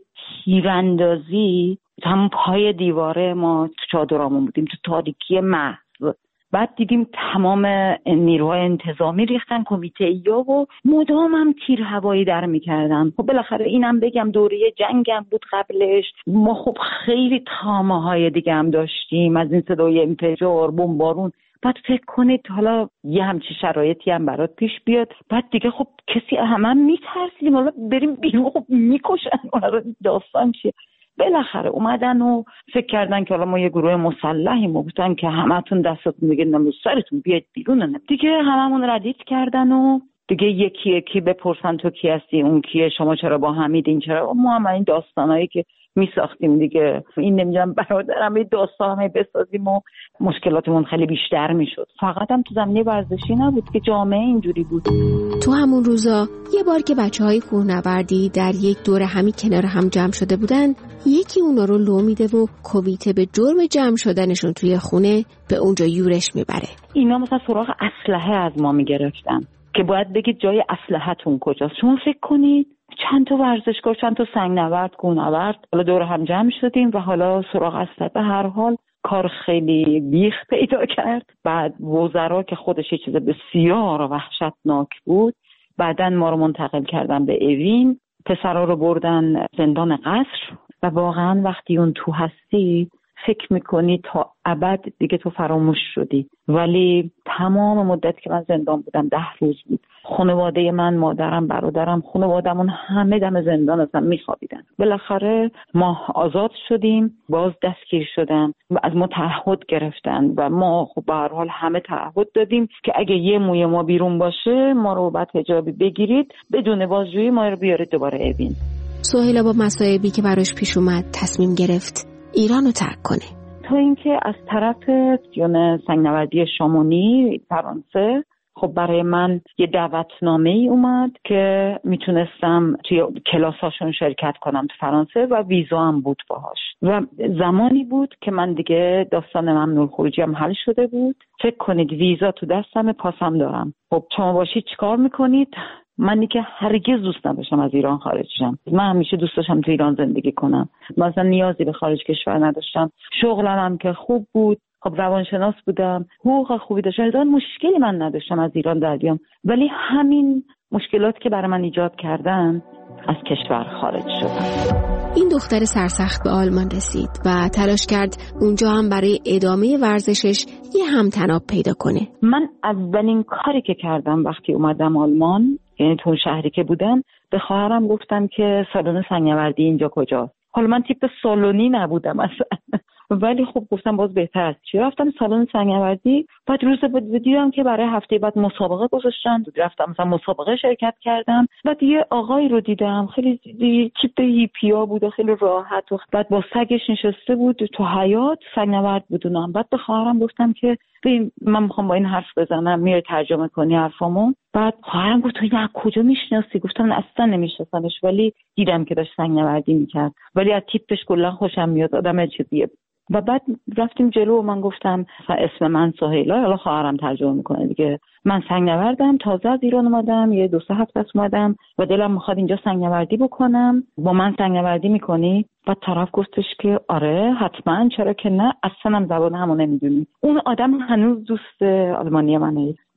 تیراندازی هم پای دیواره، ما تو چادرامون بودیم تو تاریکی محض. بعد دیدیم تمام نیروهای انتظامی ریختن، کمیته یا و مدام هم تیر هوایی در میکردن. خب بالاخره اینم بگم دوره جنگم بود قبلش، ما خب خیلی تامه های دیگه هم داشتیم از این صدای انفجار، بمبارون. بعد فکر کنید حالا یه همچی شرایطی هم برات پیش بیاد، بعد دیگه خب کسی همه هم میترسیم حالا بریم بیرون، خب میکشن، داستان چیه؟ بالاخره اومدن و فکر کردن که حالا ما یه گروه مسلحیم و گفتن که همتون دستتون بگیرین رو سرتون بیاید بیرون. دیگه هممون ردیف کردن و دیگه یکی یکی بپرسن تو کی هستی، اون کیه، شما چرا با حمیدین، چرا ما هم این داستانایی که میساختیم دیگه، این نمیدونم برادرم این داستانایی بسازیم و مشکلاتمون خیلی بیشتر میشد. فقط هم تو زمینه ورزشی نبود که جامعه اینجوری بود. تو همون روزا یه بار که بچهای کوهنوردی در یک دوره همی کنار هم جمع شده بودن، یکی اونا رو لو میده و کمیته به جرم جمع شدنشون توی خونه به اونجا یورش میبره. اینا مثلا سراغ اسلحه از ما میگرفتن که باید بگید جای اسلحه‌تون کجاست. شما فکر کنید چند تا ورزشکار، چند تا سنگنورد، کوهنورد حالا دور هم جمع شدیم و حالا سراغ اسلحه. به هر حال کار خیلی بیخ پیدا کرد. بعد وزرا که خودش یه چیز بسیار وحشتناک بود، بعدن ما رو منتقل کردن به اوین، پسرا رو بردن زندان قصر و واقعا وقتی اون تو هستی فکر میکنی تا ابد دیگه تو فراموش شدی. ولی تمام مدت که من زندان بودم، ده روز بود، خانواده من، مادرم، برادرم، خانوادمون همه دم زندان هستن میخوابیدن. بالاخره ما آزاد شدیم، باز دستگیر شدن و از ما تعهد گرفتن و ما خب به هر حال همه تعهد دادیم که اگه یه موی ما بیرون باشه ما رو بعد حجابی بگیرید، بدون بازجویی ما رو بیارید دوباره اوین. سهیلا با مصائبی که براش پیش اومد تصمیم گرفت ایران رو ترک کنه. تا اینکه از طرف سیون سنگنوردی شامونی فرانسه خب برای من یه دعوتنامه ای اومد که میتونستم توی کلاساشون شرکت کنم تو فرانسه و ویزا هم بود باهاش و زمانی بود که من دیگه داستان ممنوع خروجی هم حل شده بود. فکر کنید ویزا تو دستم، پاسم دارم. خب شما باشید چیکار میکنید؟ منی که هرگز دوست نداشتم از ایران خارج شم. من همیشه دوست داشتم تو ایران زندگی کنم. مثلا نیازی به خارج کشور نداشتم. شغلم هم که خوب بود. خب روانشناس بودم. حقوق خوبی داشتم. هیچ مشکلی من نداشتم از ایران در بیام. ولی همین مشکلات که برای من ایجاد کردن از کشور خارج شدم. این دختر سرسخت به آلمان رسید و تلاش کرد اونجا هم برای ادامه ورزشش یه همتناب پیدا کنه. من اولین کاری که کردم وقتی اومدم آلمان، یعنی تو شهری که بودم، به خواهرم گفتم که سالن سنگنوردی اینجا کجاست. حالا من تیپ سالونی نبودم اصلا، ولی خب گفتم باز بهتر است چی. رفتم سالن سنگنوردی، بعد روز بعد دیدم که برای هفته بعد مسابقه گذاشتن، رفتم مثلا مسابقه شرکت کردم. بعد یه آقایی رو دیدم خیلی تیپ هیپیا بود و خیلی راحت و بعد با سگش نشسته بود تو حیاط، سنگنورد بودونم. بعد به خواهرم گفتم که ببین من میخوام با این حرف بزنم، میای ترجمه کنی حرفامو؟ بعد خواهرم گفت تو اینو کجا میشناسی؟ گفتم من اصلا نمیشناسمش، ولی دیدم که داشت سنگنوردی میکرد، ولی از تیپش کلا خوشم میاد، آدم چیزیه. و بعد رفتیم جلو و من گفتم اسم من سهیلا، حالا خواهرم ترجمه میکنه دیگه. من سنگنوردم، تازه از ایران اومدم، یه دو سه هفته است اومدم و دلم میخواد اینجا سنگنوردی بکنم، با من سنگنوردی میکنی؟ بعد طرف گفتش که آره حتما، چرا که نه، اصلا هم زبان همو نمیدونی. اون آدم هنوز دوست آلمانی منه.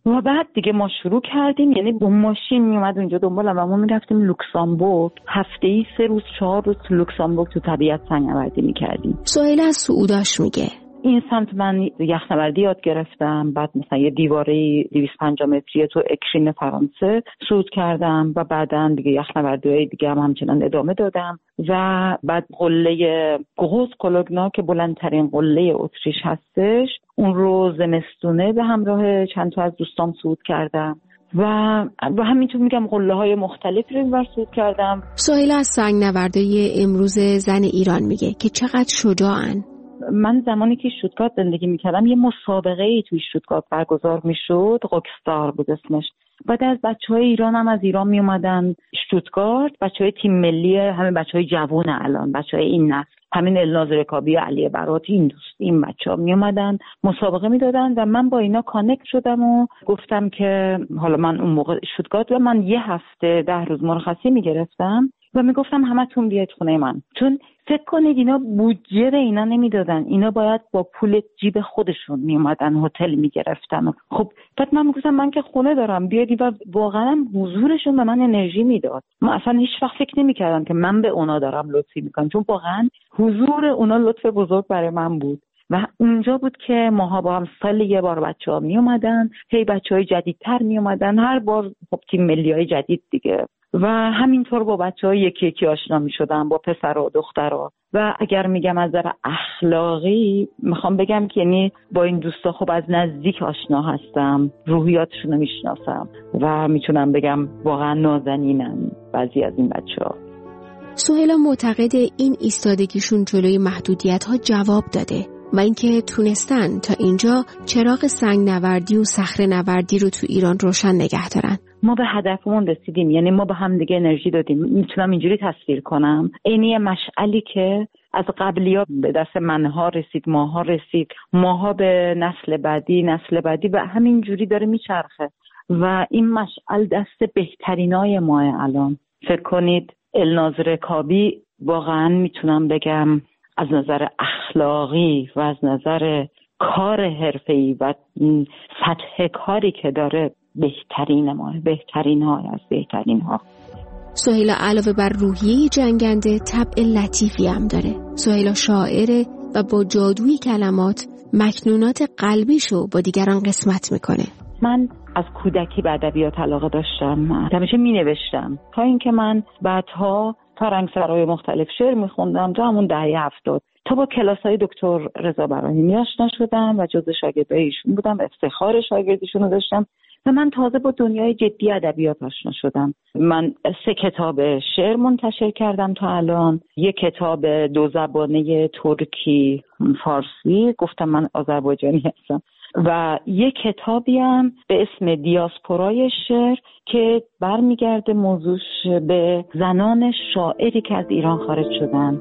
و بعد دیگه ما شروع کردیم، یعنی با ماشین میومد اونجا دنبالم و ما میرفتیم لوکزامبورگ، هفته‌ای سه روز چهار روز تو لوکزامبورگ تو طبیعت سنگ‌نوردی میکردیم. سهیلا از سعوداش میگه این سمت من یخنوردی یاد گرفتم، بعد مثلا یه دیواره دویست و پنجاه متری تو اکرین فرانسه صعود کردم و بعداً دیگه یخنوردی‌های دیگه هم همچنان ادامه دادم و بعد قله گوز کلوگنا که بلندترین قله اتریش هستش، اون رو زمستونه به همراه چند تا از دوستام صعود کردم و و همینطور میگم قله های مختلفی رو بر صعود کردم. سهیلا از سنگ‌نوردی امروز زن ایران میگه که چقدر شجاعن. من زمانی که شوتگارت زندگی میکردم یه مسابقه ای توی شوتگارت برگزار میشد، روکستار بود اسمش. بعد از بچهای ایران هم از ایران میومدن شوتگارت، بچهای تیم ملی، همین بچهای جوان الان، بچهای این نسل، همین الناز رکابی و علی براتی، این دوست این بچه‌ها میومدن مسابقه میدادن و من با اینا کانکت شدم و گفتم که حالا من اون موقع شوتگارت و من یه هفته ده روز مرخصی میگرفتم و میگفتم همتون بیاید خونه من، چون فکر کنید اینا بودجه به اینا نمیدادن، اینا باید با پول جیب خودشون میومدن هتل میگرفتن. خب بعد من میگفتم من که خونه دارم بیاید، و واقعا حضورشون به من انرژی میداد. من اصلا هیچ وقت فکر نمیکردم که من به اونا دارم لطفی میکنم، چون واقعا حضور اونا لطف بزرگ برای من بود. و اونجا بود که ماها با هم سال یه بار بچه‌ها می اومدن، هی بچه‌های جدیدتر می اومدن، هر بار خب تیم ملی‌های جدید دیگه، و همینطور با بچه‌ها یکی یکی آشنا می‌شدم، با پسر و دخترها. و اگر میگم از نظر اخلاقی میخوام بگم که یعنی با این دوستا خب از نزدیک آشنا هستم، روحیاتشون رو میشناسم و میتونم بگم واقعا نازنینن بعضی از این بچه‌ها. سهیلا معتقد این ایستادگیشون جلوی محدودیت‌ها جواب داده و اینکه تونستن تا اینجا چراغ سنگ‌نوردی و صخره‌نوردی رو تو ایران روشن نگه دارن. ما به هدفمون رسیدیم، یعنی ما به هم دیگه انرژی دادیم. میتونم اینجوری تصویر کنم، عینی مشعلی که از قبلی‌ها به دست منها رسید، ماها رسید، ماها به نسل بعدی، نسل بعدی و همینجوری داره میچرخه و این مشعل دست بهترینای ماه الان. فکر کنید الناز رکابی واقعا میتونم بگم از نظر اخلاقی و از نظر کار حرفه‌ای و سطح کاری که داره بهترین ما، بهترین ها از بهترین ها. سهیلا علاوه بر روحیه جنگنده طبع لطیفی هم داره. سهیلا شاعره و با جادوی کلمات مکنونات قلبیشو با دیگران قسمت میکنه. من از کودکی به ادبیات علاقه داشتم، همیشه می نوشتم تا اینکه من بعدها فرهنگسرای مختلف شعر می خوندم تا همون دهه هفتاد، تا با کلاسای دکتر رضا براهیمی آشنا شدم و جزو شاگردای ایشون بودم، افتخار شاگردیشون رو داشتم و من تازه با دنیای جدی ادبیات آشنا شدم. من سه کتاب شعر منتشر کردم تا الان، یک کتاب دو زبانه ترکی فارسی، گفتم من آذربایجانی هستم، و یک کتابی هم به اسم دیاسپورای شعر که برمیگرده موضوعش به زنان شاعری که از ایران خارج شدن.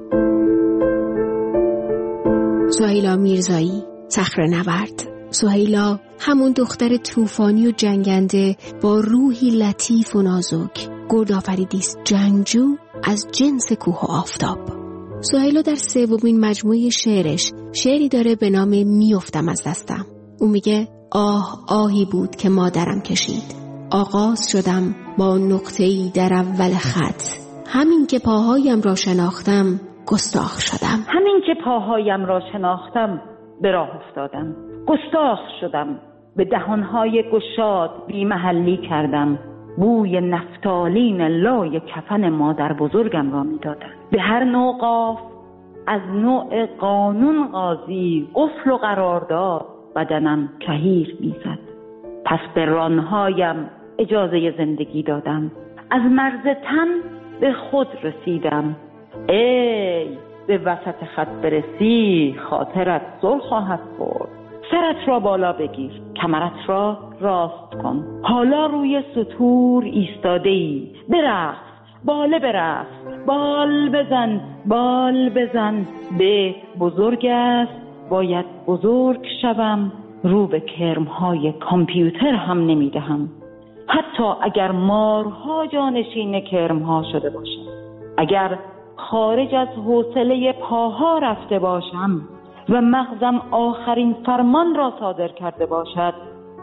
سهیلا میرزایی، صخره‌نورد. سهیلا همون دختر طوفانی و جنگنده با روحی لطیف و نازک، گردآفریدیست جنگجو از جنس کوه و آفتاب. سهیلا در سومین مجموعه شعرش شعری داره به نام میافتم از دستم. او میگه آه آهی بود که مادرم کشید، آغاز شدم با نقطه‌ای در اول خط، همین که پاهایم را شناختم گستاخ شدم. همین که پاهایم را شناختم به راه افتادم، گستاخ شدم، به دهانهای گشاد بی محلی کردم، بوی نفتالین لای کفن مادر بزرگم را میدادم. به هر نوع قاف از نوع قانون قاضی قفل و قرارداد بدنم کهیر میزد. پس به رانهایم اجازه زندگی دادم، از مرز تن به خود رسیدم. ای به وسط خط برسی خاطرت زل خواهد برد. سرت را بالا بگیر، کمرت را راست کن، حالا روی سطور ایستاده ای، برقص، باله برقص، بال بزن، بال بزن، به بزرگ است باید بزرگ شوم، رو به کرمهای کامپیوتر هم نمیدهم، حتی اگر مارها جانشین کرمها شده باشم، اگر خارج از حوصله پاها رفته باشم و مغزم آخرین فرمان را صادر کرده باشد،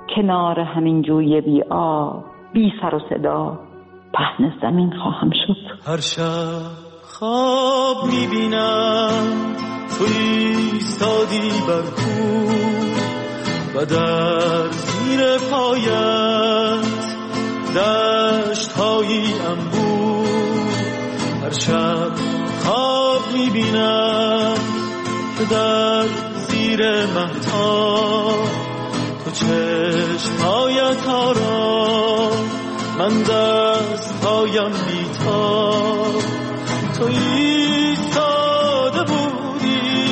کنار همین جوی بی آب بی سر و صدا پهن زمین خواهم شد. هر شب خواب میبینم تو ایستادی بر کوه و در زیر پایت دشت هایی انبوه. هر شب خواب میبینم که در زیر مهتاب تو چشمهایت آرام، من دست هایم بیتاب. تو ایستاده بودی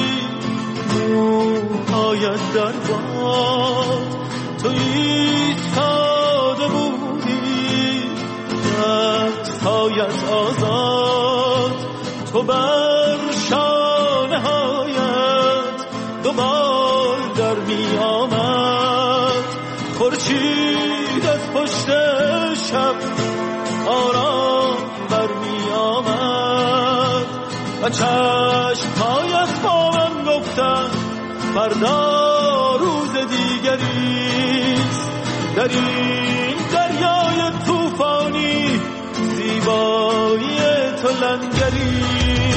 موهایت در باد، تو ایستاده بودی دستهایت آزاد. تو بر شانه هایت دوبار در می آمد، خورشید از پشت شب آرام بر می آمد و چشمهایت با من گفتن فردا روز دیگریست. در این دریای طوفانی زیبایی تو لنگری.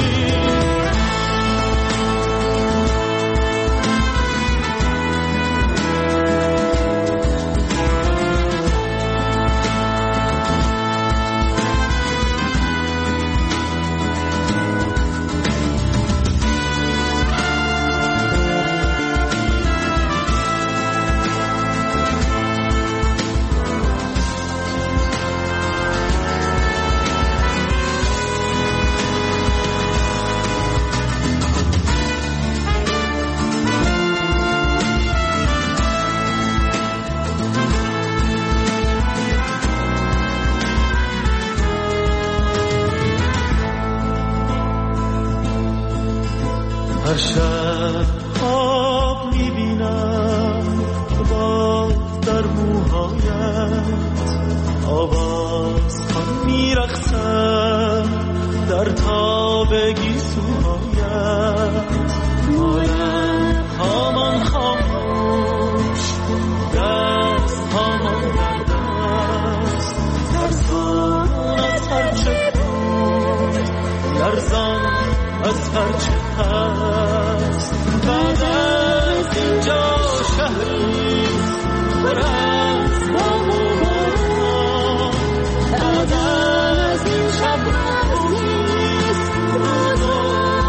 هر شب خواب میبینم تو باز در موهایت آواز خان میرخصم در تاب گیسوهایت. مالم هامان خاموش دست هامان در دست، لرزان از هرچه بود لرزان از هرچه هست. بعد از اینجا شهریست پر از بام و باران، بعد از این شب روزیست روز و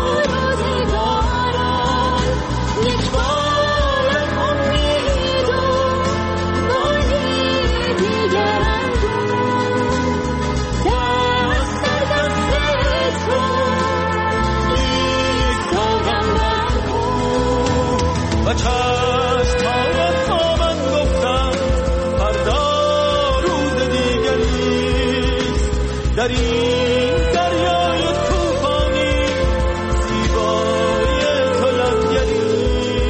روزگاران. یک بار امید و باری دیگر اندوه، دست در دست تو و چشمهایت با من گفتن فردا روز دیگریست. در این دریای طوفانی زیبایی تو لنگریست.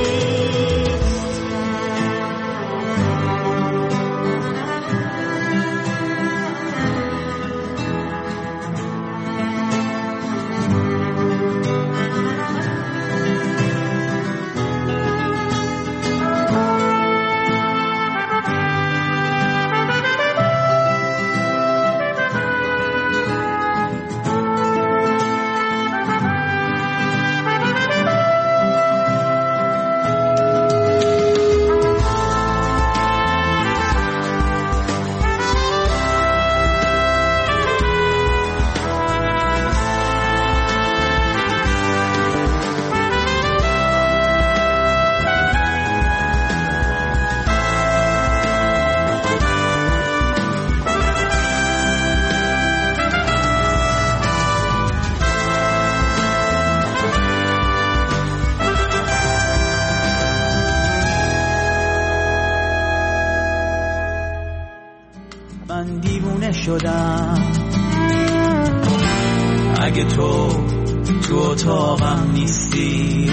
من دیوونه شدم اگه تو تو اتاقم نیستی،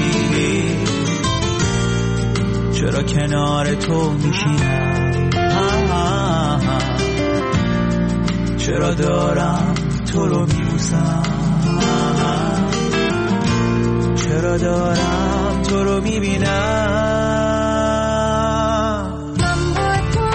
چرا کنار تو میشینم، چرا دارم تو رو میبوسم، چرا دارم تو رو میبینم. من با تو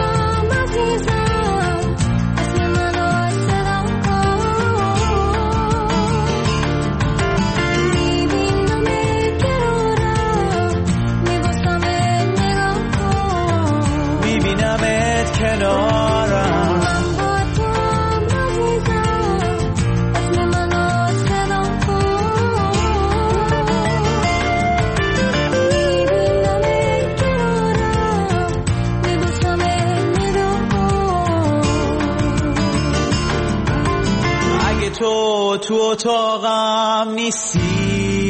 تو اتاقم نیستی؟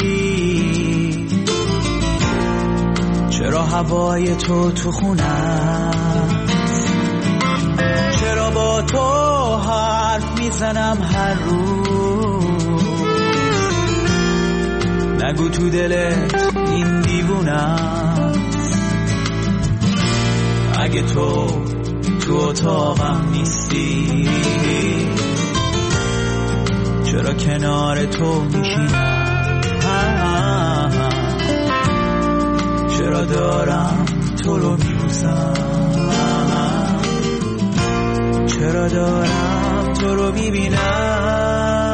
چرا هوای تو تو خونم؟ چرا با تو حرف میزنم هر روز؟ نگو تو دلت این دیوونم. اگه تو تو اتاقم نیستی، چرا کنار تو میشینم؟ چرا دارم تو رو میبوسم؟ چرا دارم تو رو میبینم؟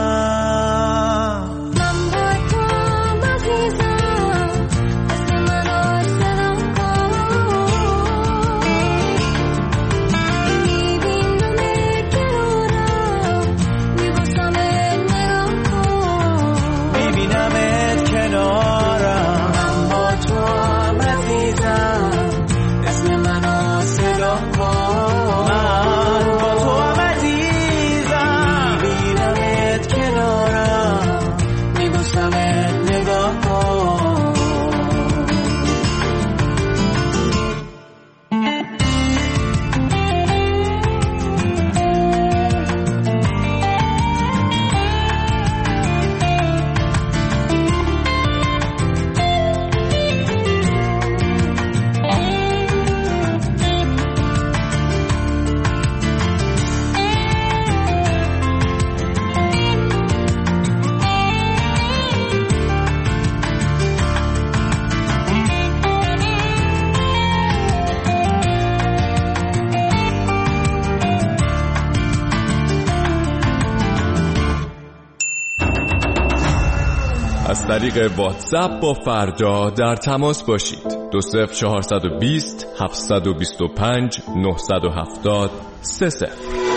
از طریق واتساپ با فردا در تماس باشید. دو صفر چهارصد و بیست هفتصد و بیست و پنج نهصد و هفتاد سه صفر.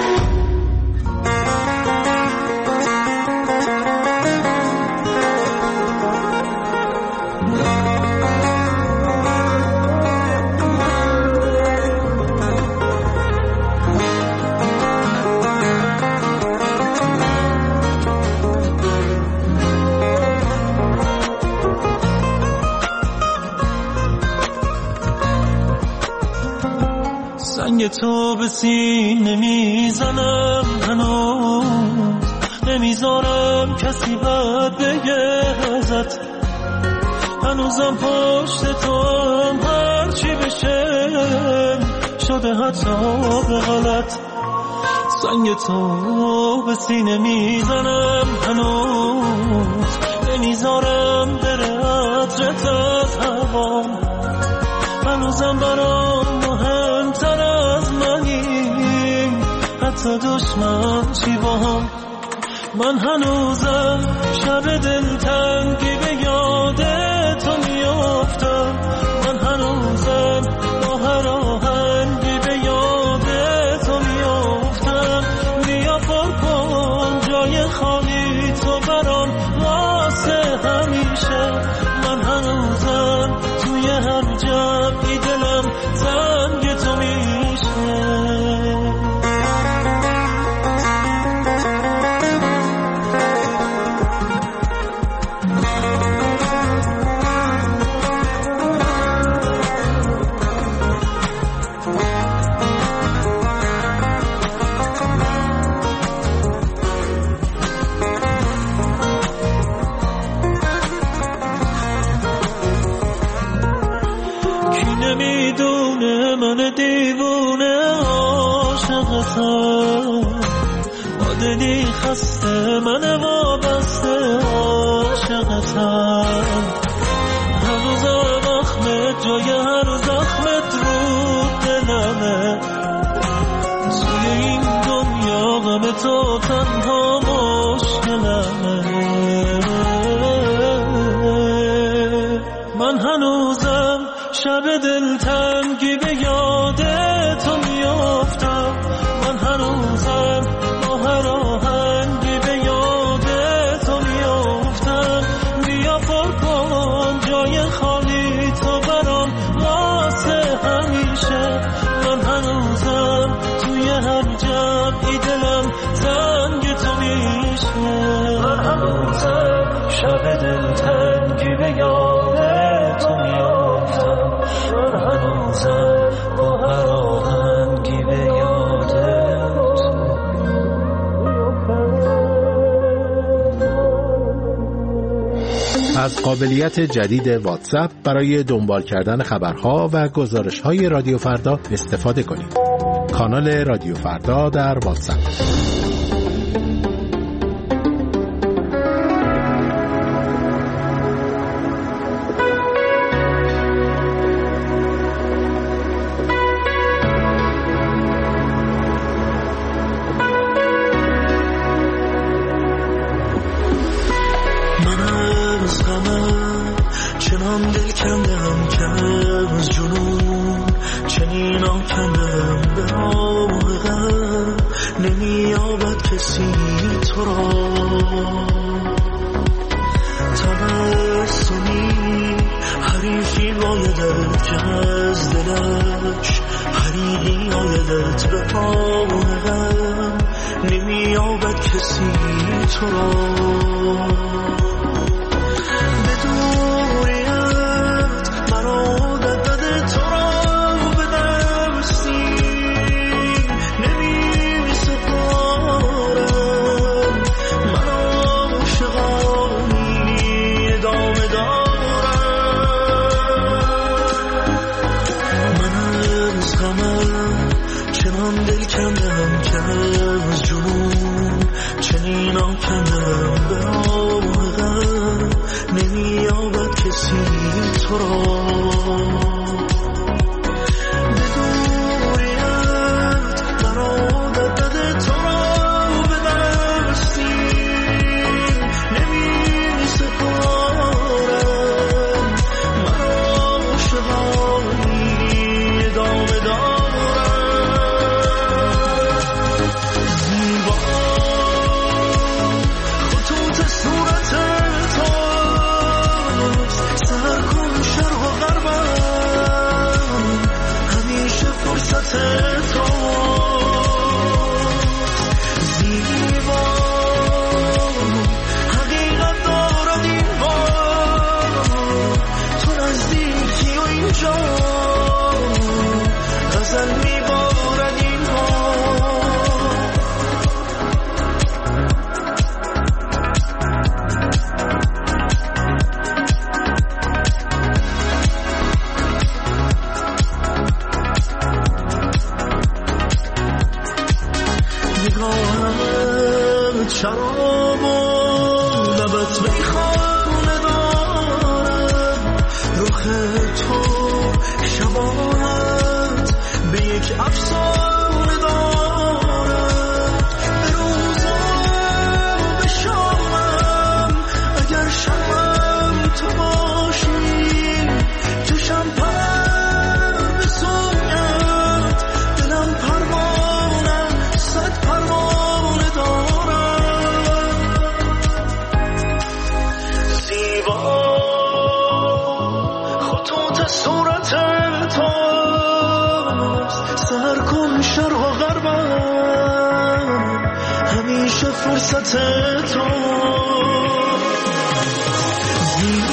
سنگ تو به سینه میزنم، هنوز نمیذارم کسی بد بگه ازت. هنوزم پشت تو هم هرچی بشه شده حتی به غلط. سنگ تو به سینه میزنم، هنوز نمیذارم بره عطرت از هوام. هنوزم برام مهمتر از منی، حتی دشمن چی با هم. من هنوزم شب دلتنگی به یاد تو میافتم. من هنوزم با هر آهنگی به یاد تو میافتم. بیا پر کن جای خالی تو برام واسه همیشه. من هنوزم توی هر جمعی دلم زنگ تو میشه. نمیدونه من دیوونه عاشقتم، با دلی خسته من وابسته عاشقتم. هنوز زخمت جای هر زخمت رو دلمه. توی این دنیا غم تو تنها مشکلمه. من هنوزم شب دلتنگی به یاد تو میافتم. من هنوزم با هر آهنگی به یاد تو میافتم. بیا پر کن جای خالی تو برام واسه همیشه. من هنوزم توی هر جمعی دلم زنگ تو میشه. قابلیت جدید واتساپ برای دنبال کردن خبرها و گزارش‌های رادیو فردا استفاده کنید. کانال رادیو فردا در واتساپ. فرصت تو